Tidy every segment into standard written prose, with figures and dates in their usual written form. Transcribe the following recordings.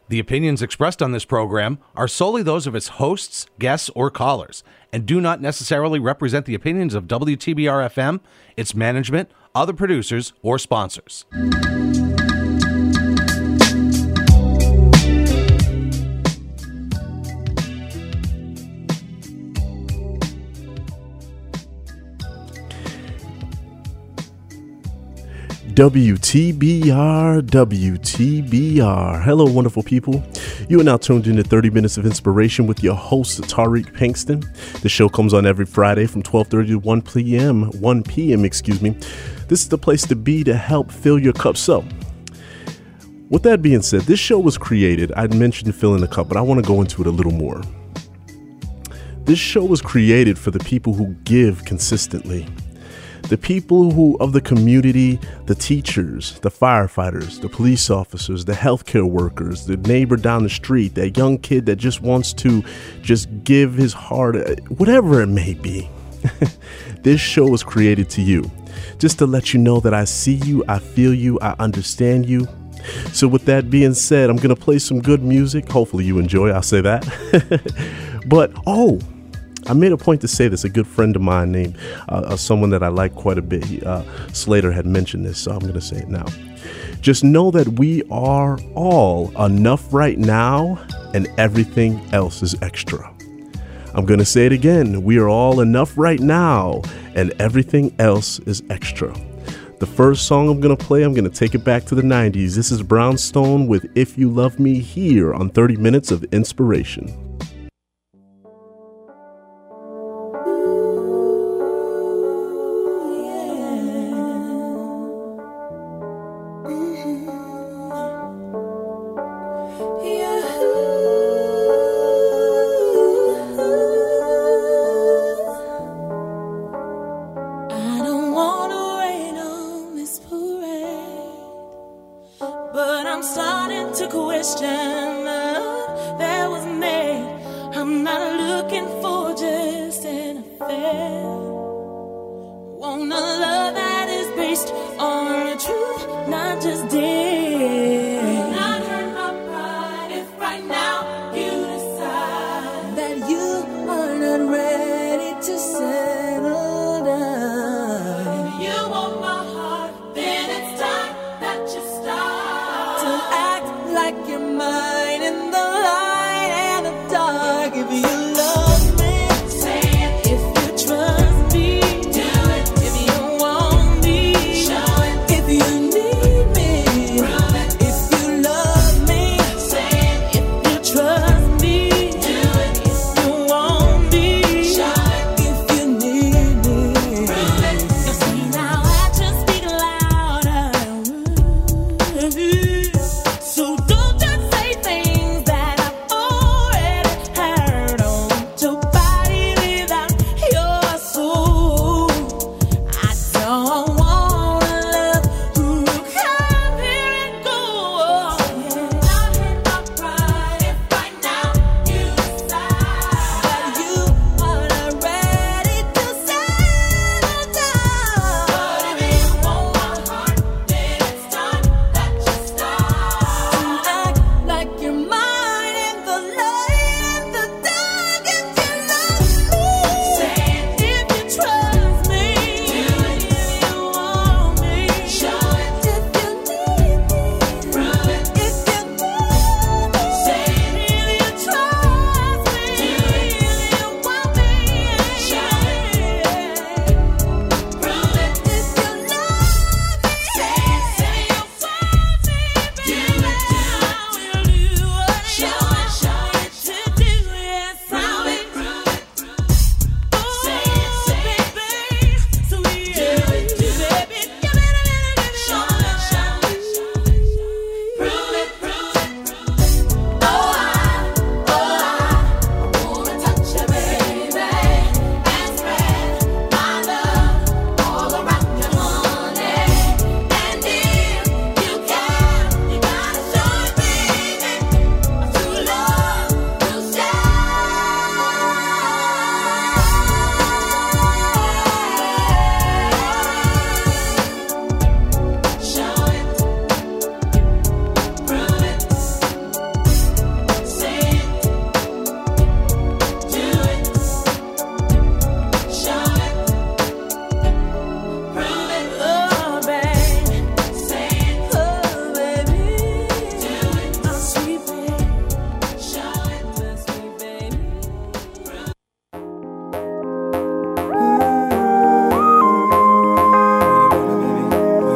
The opinions expressed on this program are solely those of its hosts, guests, or callers, and do not necessarily represent the opinions of WTBR-FM, its management, other producers, or sponsors. WTBR, WTBR. Hello, wonderful people. You are now tuned into 30 Minutes of Inspiration with your host, Tariq Pinkston. The show comes on every Friday from 12:30 to 1 p.m. This is the place to be to help fill your cup. So, with that being said, this show was created, I'd mentioned filling the cup, but I want to go into it a little more. This show was created for the people who give consistently. The people who of the community, the teachers, the firefighters, the police officers, the healthcare workers, the neighbor down the street, that young kid that just wants to just give his heart, whatever it may be. This show was created to you, just to let you know that I see you, I feel you, I understand you. So with that being said, I'm going to play some good music. Hopefully you enjoy, I'll say that. But, I made a point to say this. A good friend of mine named someone that I like quite a bit, Slater, had mentioned this, so I'm going to say it now. Just know that we are all enough right now, and everything else is extra. I'm going to say it again. We are all enough right now, and everything else is extra. The first song I'm going to play, I'm going to take it back to the 90s. This is Brownstone with If You Love Me, here on 30 Minutes of Inspiration. Like you're mine.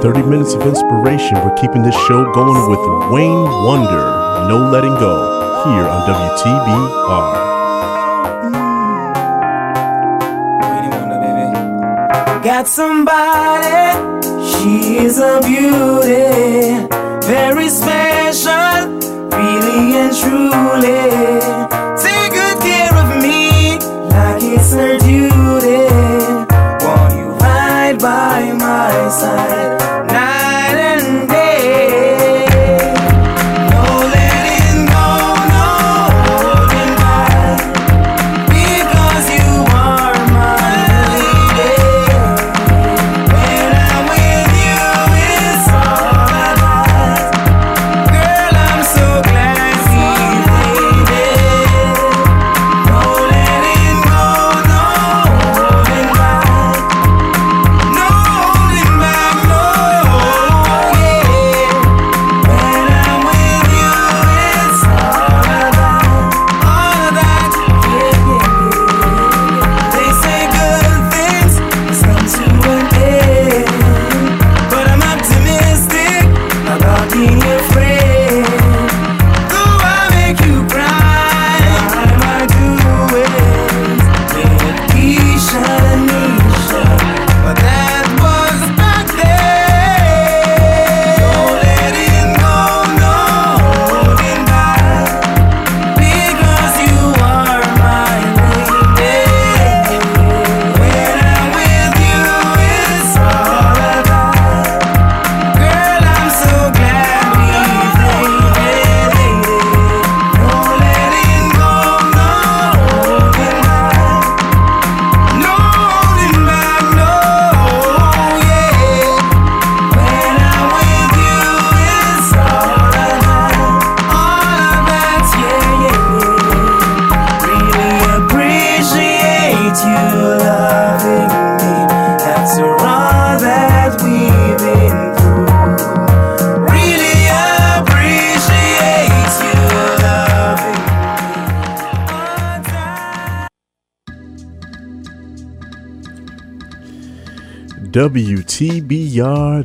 30 minutes of inspiration. We're keeping this show going with Wayne Wonder, No Letting Go, here on WTBR. Got somebody, she is a beauty, very special, really and truly. Take good care of me, like it's her duty. Want you right by my side, night and day. No letting go, no holding back, because you are my lady. When I'm with you, it's all I got. Girl, I'm so glad we made it. No letting go, no holding back. No holding back, no, yeah. When I'm with you, it's all I got. All of that, yeah, yeah, yeah. They say good things must come to an end, but I'm optimistic about being your friend. Though I make you cry, I do it with Keisha and Nisha, but that was back then. No letting go, no holding back, because you are my lady. When I'm with you, it's all I got. Girl, I'm so glad we made it. No letting go, no holding back. No holding back, no, yeah. When I'm with you, it's all I got. All of that, yeah, yeah. Really appreciate you loving me after all that we've been through. Really appreciate you loving me all the time. WTBR,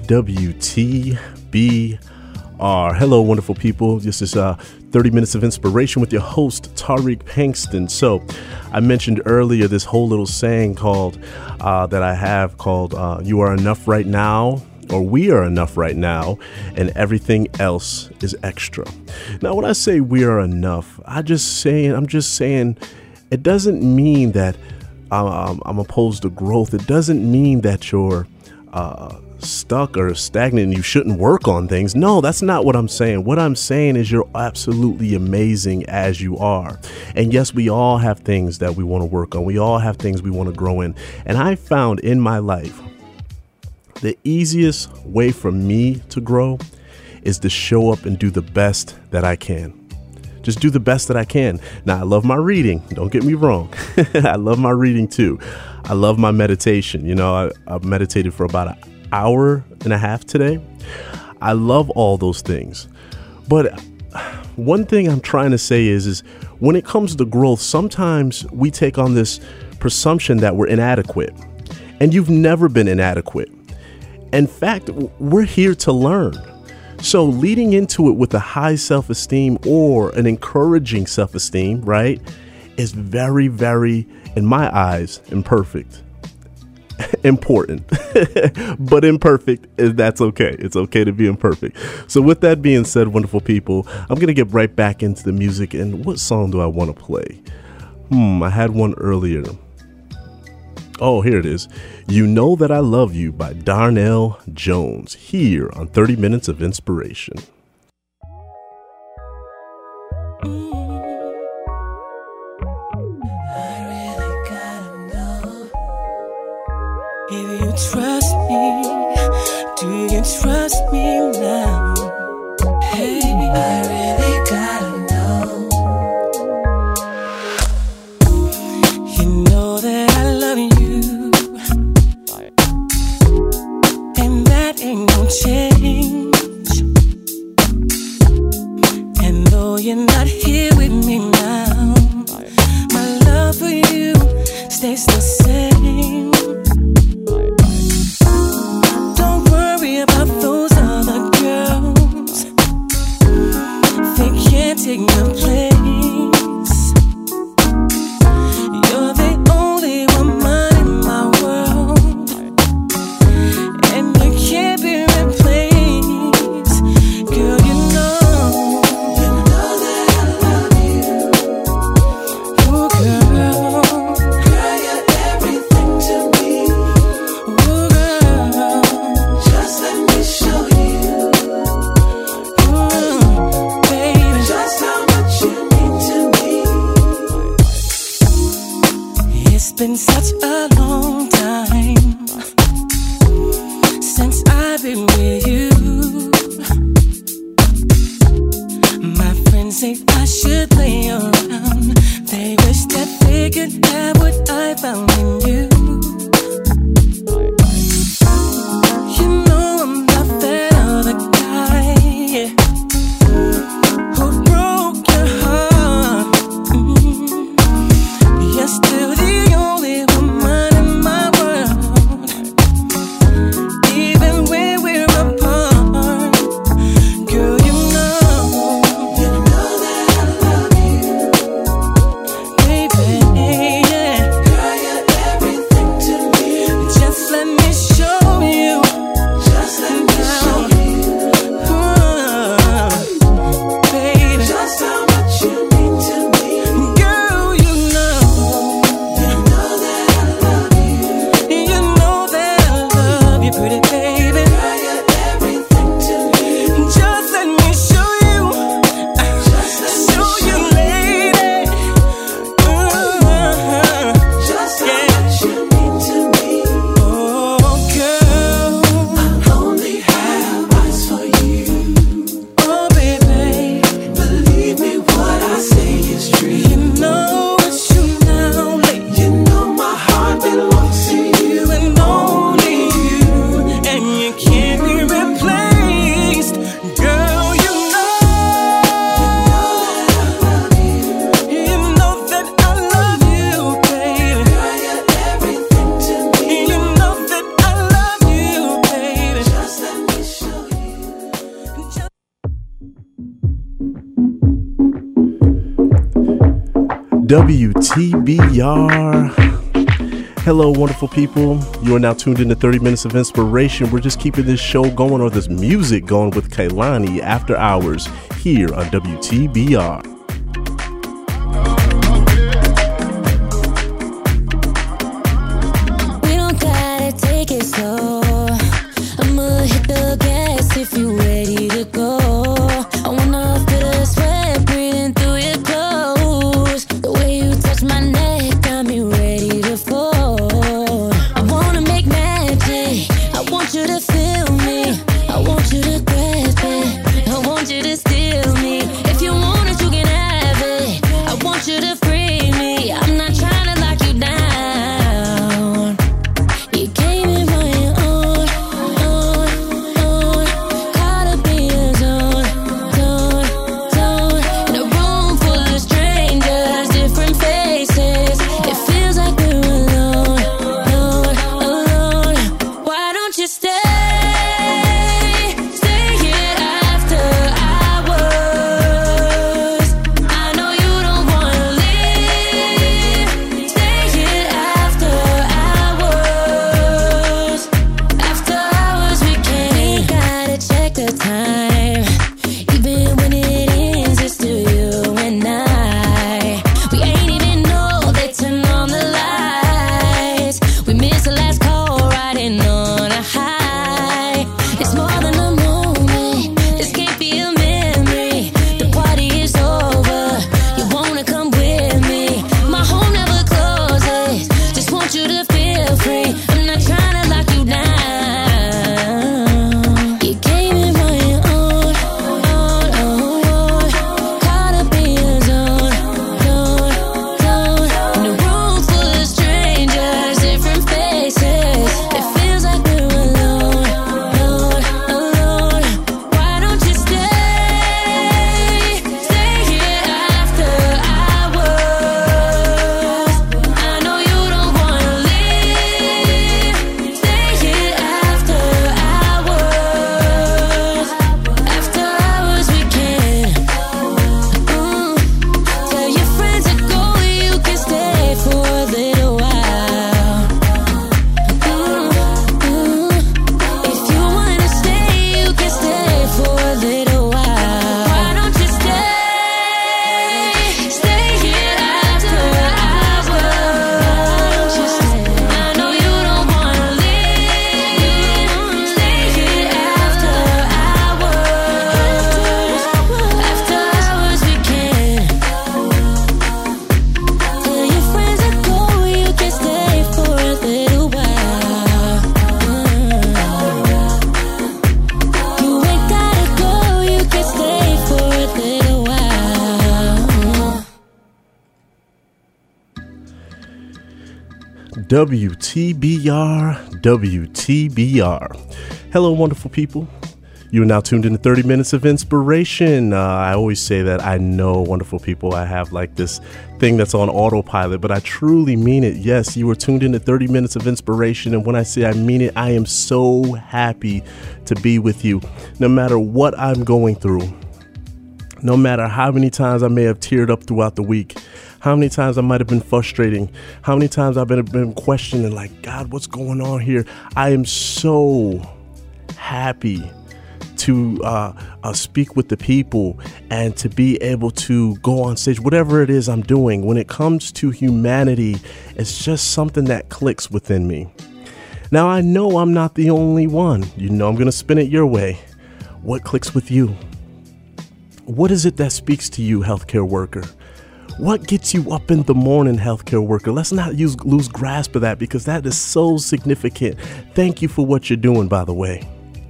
WTBR. Hello, wonderful people. This is 30 Minutes of Inspiration with your host, Tariq Pankston. So, I mentioned earlier this whole little saying called, that I have called, you are enough right now, or we are enough right now, and everything else is extra. Now, when I say we are enough, I'm just saying, it doesn't mean that I'm opposed to growth. It doesn't mean that you're stuck or stagnant and you shouldn't work on things. No, that's not what I'm saying. What I'm saying is you're absolutely amazing as you are. And yes, we all have things that we want to work on. We all have things we want to grow in. And I found in my life, the easiest way for me to grow is to show up and do the best that I can. Just do the best that I can. Now, I love my reading. Don't get me wrong. I love my reading too. I love my meditation. You know, I've meditated for about an hour and a half today. I love all those things. But one thing I'm trying to say is when it comes to growth, sometimes we take on this presumption that we're inadequate. And you've never been inadequate. In fact, we're here to learn. So leading into it with a high self-esteem or an encouraging self-esteem, right, is very, very, in my eyes, imperfect. Important, but imperfect, that's okay. It's okay to be imperfect. So with that being said, wonderful people, I'm going to get right back into the music. And what song do I want to play? I had one earlier. Oh, here it is. You Know That I Love You by Darnell Jones, here on 30 Minutes of Inspiration. I really gotta know if you trust me. Do you trust me now? Hey, I really gotta know. You know that I love you, and that ain't gon' change. And though you're not here with me now, my love for you stays the same. Don't worry about take your place. You're the only woman in my world, and you can't be replaced. Girl, you know that I love you. Oh, girl, you're everything to me. Oh, girl, just let me show you. Baby, just how much you mean to me. It's been such a long time since I've been with you. My friends say I should play around. They wish that they could have what I found in you. You know I'm not that other guy who broke your heart. You're still the only woman in my world, even when we're apart. Girl, you know that I love you, baby. Yeah. Girl, you're everything to me. Just let me show you. Just let me show you. Baby, just how much you mean to me. Girl, you know that I love you. You know that I love you, pretty baby. Girl, you're everything to me. Just let me show you. Show you, lady. Just how much you mean to me. Oh, girl, I only have eyes for you. Oh, baby, believe me, what I say is true. You know it's true now, lady. You know my heart belongs to you and only you, and you can't be replaced. Girl, you know that I love you, baby. Girl, you're everything to me. You know that I love you, baby. Just let me show you. WTBR. Hello, wonderful people. You are now tuned in to 30 Minutes of Inspiration. We're just keeping this show going, or this music going, with Kailani after hours here on WTBR. We don't gotta take it slow. I'ma hit the gas if you ready to go. I wanna feel the sweat breathing through your clothes. The way you touch my neck got me ready to fall. I wanna make magic. I want you to feel me. I want you to grasp it. I want you to steal me. If you want it, you can WTBR. Hello, wonderful people. You are now tuned in to 30 Minutes of Inspiration. I always say that I know, wonderful people, I have like this thing that's on autopilot, but I truly mean it. Yes, you are tuned in to 30 Minutes of Inspiration. And when I say I mean it, I am so happy to be with you. No matter what I'm going through, no matter how many times I may have teared up throughout the week, how many times I might have been frustrating, how many times I've been questioning, like, God, what's going on here? I am so happy to speak with the people and to be able to go on stage, whatever it is I'm doing. When it comes to humanity, it's just something that clicks within me. Now, I know I'm not the only one. You know, I'm going to spin it your way. What clicks with you? What is it that speaks to you, healthcare worker? What gets you up in the morning, healthcare worker? Let's not lose grasp of that, because that is so significant. Thank you for what you're doing, by the way.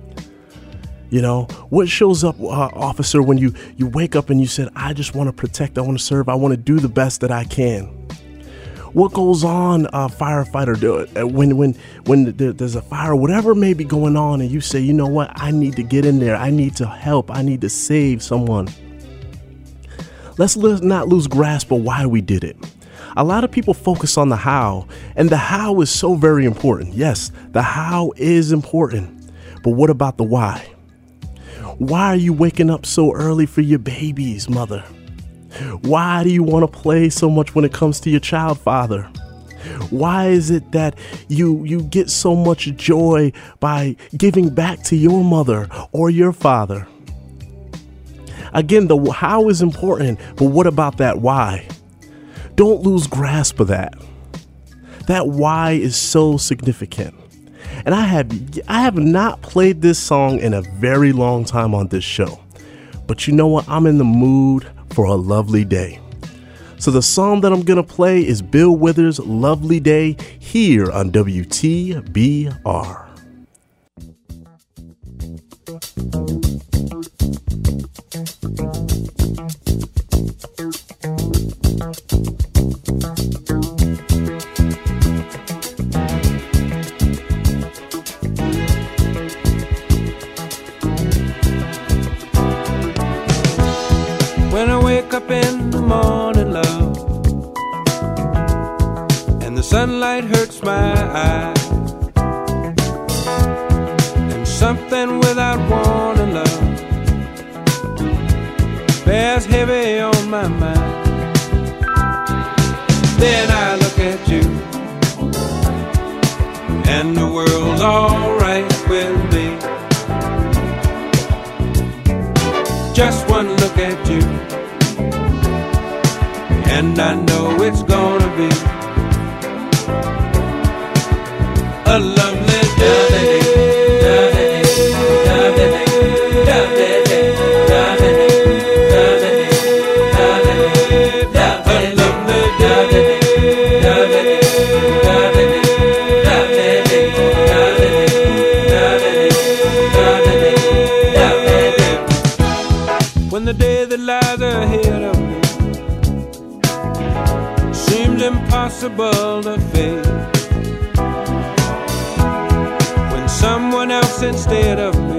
You know, what shows up, officer, when you wake up and you said, I just want to protect, I want to serve, I want to do the best that I can? What goes on, firefighter, when there's a fire, whatever may be going on, and you say, you know what, I need to get in there, I need to help, I need to save someone. Let's not lose grasp of why we did it. A lot of people focus on the how, and the how is so very important. Yes, the how is important, but what about the why? Why are you waking up so early for your babies, mother? Why do you want to play so much when it comes to your child, father? Why is it that you get so much joy by giving back to your mother or your father? Again, the how is important, but what about that why? Don't lose grasp of that. That why is so significant. And I have not played this song in a very long time on this show. But you know what? I'm in the mood for a lovely day. So the song that I'm going to play is Bill Withers' Lovely Day here on WTBR. When I wake up in the morning, love, and the sunlight hurts my eyes, and something without warning, love, bears heavy on my mind. Then I look at you, and the world's alright with me. Just one look at you, and I know it's gonna be a lovely day. When the day that lies ahead of me seems impossible to face, when someone else instead of me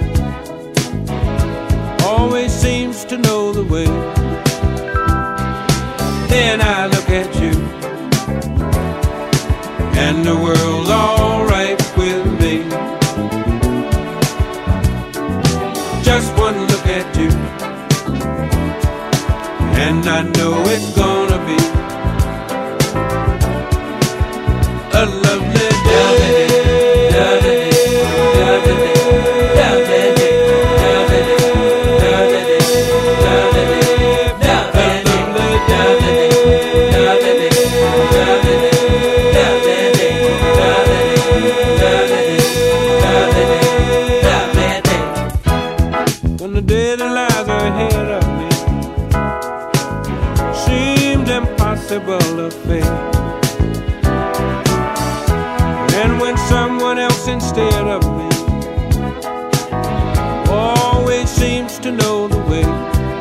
always seems to know the way, then I look at you, and the world's alright with me. Just one look at you, and I know it's gonna be a lovely day. When the day that lies ahead of me seemed impossible to face, and when someone else instead of me always seems to know the way,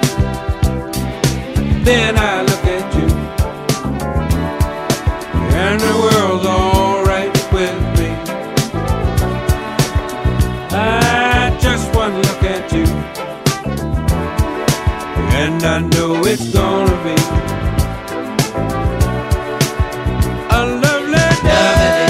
then I look at you, and and the world's alright with me. Just one look at you, and I know it's gonna be a lovely day.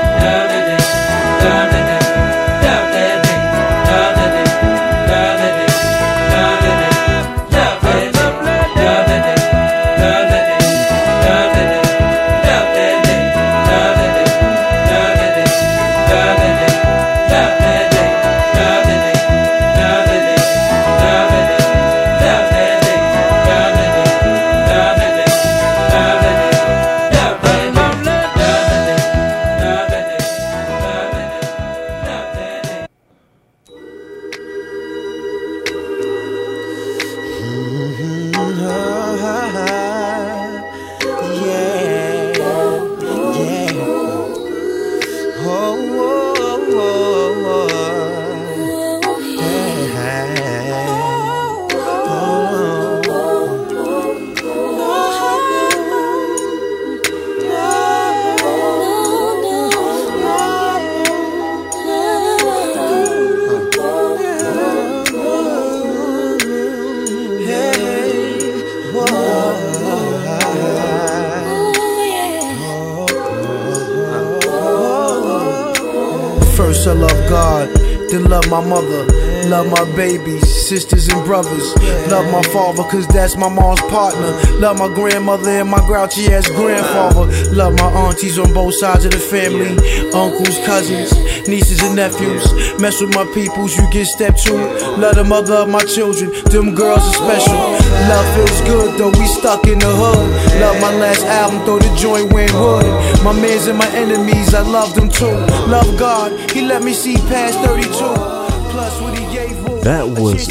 First I love God, then love my mother, love my babies, sisters and brothers. Love my father cause that's my mom's partner. Love my grandmother and my grouchy ass grandfather. Love my aunties on both sides of the family, uncles, cousins, nieces and nephews. Mess with my peoples, you get stepped to. Love the mother of my children, them girls are special. Love feels good though we stuck in the hood. Love my last album, though the joint went wood. My mans and my enemies, I love them too. Love God, he let me see past 32. Plus what he gave. That was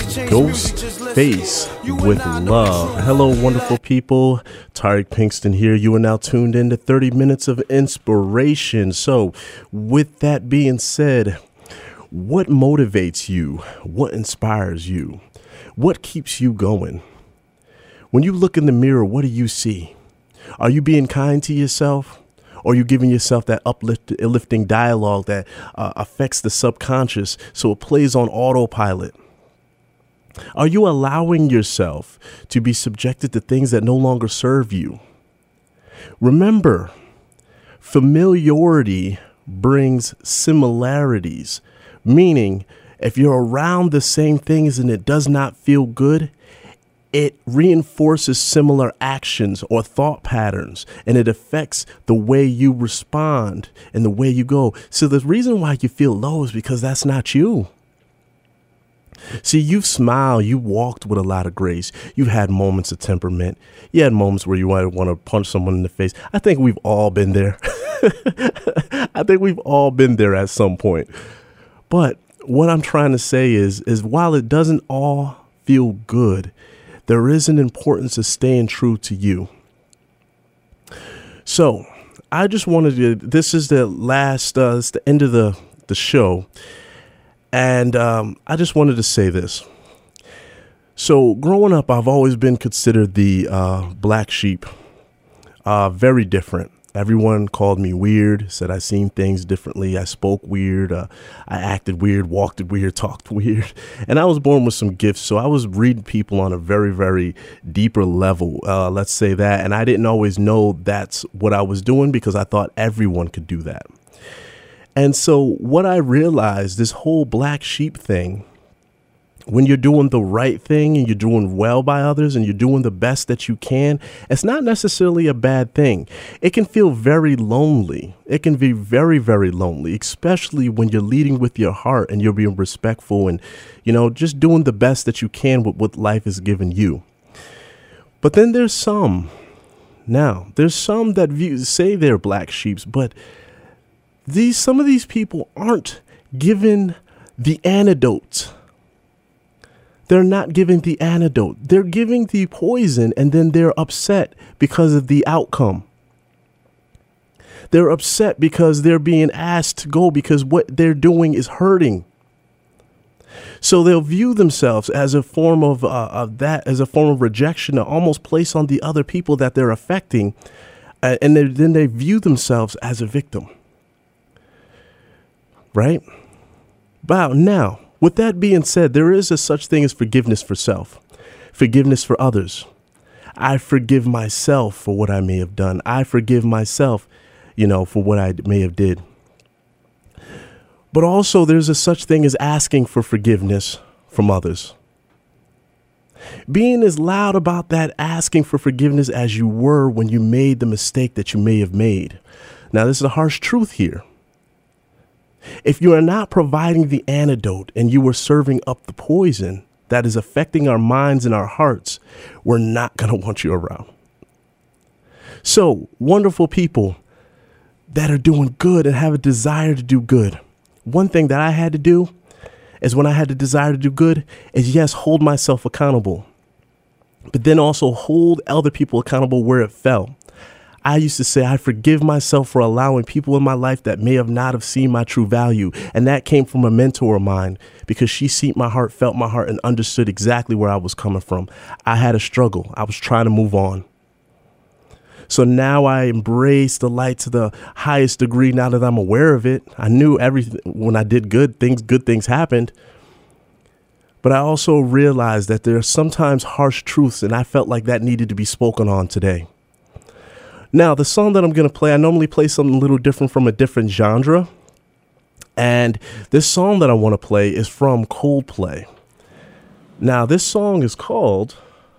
Ghostface with Love. Hello, wonderful people. Tariq Pinkston here. You are now tuned in to 30 Minutes of Inspiration. So, with that being said, what motivates you? What inspires you? What keeps you going? When you look in the mirror, what do you see? Are you being kind to yourself? Or are you giving yourself that uplifting dialogue that affects the subconscious so it plays on autopilot? Are you allowing yourself to be subjected to things that no longer serve you? Remember, familiarity brings similarities, meaning if you're around the same things and it does not feel good, it reinforces similar actions or thought patterns, and it affects the way you respond and the way you go. So the reason why you feel low is because that's not you. See, you've smiled, you walked with a lot of grace. You've had moments of temperament. You had moments where you might want to punch someone in the face. I think we've all been there. I think we've all been there at some point. But what I'm trying to say is while it doesn't all feel good, there is an importance of staying true to you. So I just wanted to, this is the last, it's the end of the show. And I just wanted to say this. So growing up, I've always been considered the black sheep, very different. Everyone called me weird, said I seen things differently. I spoke weird. I acted weird, walked weird, talked weird. And I was born with some gifts. So I was reading people on a very, very deeper level. Let's say that. And I didn't always know that's what I was doing because I thought everyone could do that. And so what I realized, this whole black sheep thing, when you're doing the right thing and you're doing well by others and you're doing the best that you can, it's not necessarily a bad thing. It can feel very lonely. It can be very, very lonely, especially when you're leading with your heart and you're being respectful and, you know, just doing the best that you can with what life has given you. But then there's some that say they're black sheeps, but some of these people aren't given the antidote. They're not giving the antidote. They're giving the poison, and then they're upset because of the outcome. They're upset because they're being asked to go because what they're doing is hurting. So they'll view themselves as a form of rejection to almost place on the other people that they're affecting And then they view themselves as a victim. Right? Wow. Now, with that being said, there is a such thing as forgiveness for self, forgiveness for others. I forgive myself for what I may have done. I forgive myself, for what I may have did. But also there's a such thing as asking for forgiveness from others. Being as loud about that asking for forgiveness as you were when you made the mistake that you may have made. Now, this is a harsh truth here. If you are not providing the antidote and you are serving up the poison that is affecting our minds and our hearts, we're not going to want you around. So, wonderful people that are doing good and have a desire to do good. One thing that I had to do is when I had the desire to do good is, yes, hold myself accountable, but then also hold other people accountable where it fell. I used to say I forgive myself for allowing people in my life that may have not have seen my true value. And that came from a mentor of mine because she seen my heart, felt my heart, and understood exactly where I was coming from. I had a struggle. I was trying to move on. So now I embrace the light to the highest degree now that I'm aware of it. I knew everything when I did good things happened. But I also realized that there are sometimes harsh truths, and I felt like that needed to be spoken on today. Now, the song that I'm going to play, I normally play something a little different from a different genre. And this song that I want to play is from Coldplay. Now, this song is called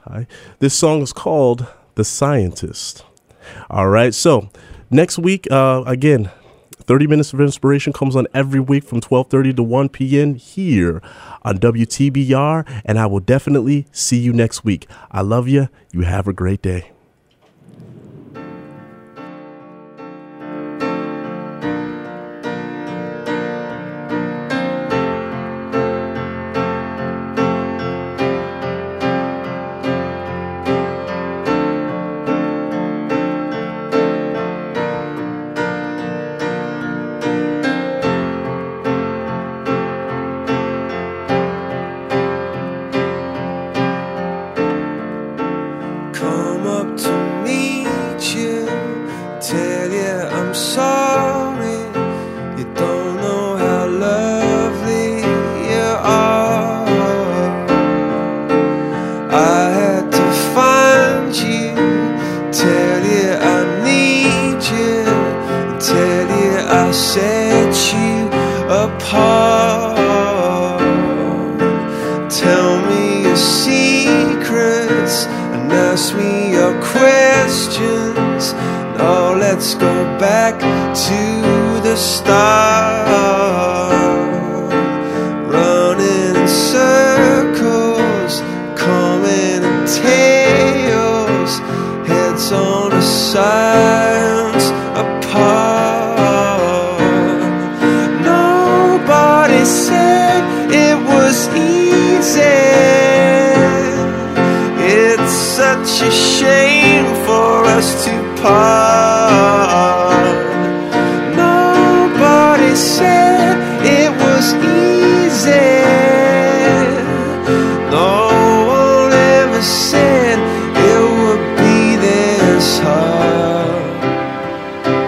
The Scientist. All right. So next week, again, 30 Minutes of Inspiration comes on every week from 12:30 to 1 p.m. here on WTBR. And I will definitely see you next week. I love you. You have a great day.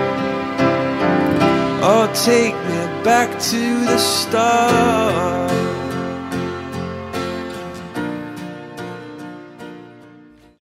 Take me back to the start.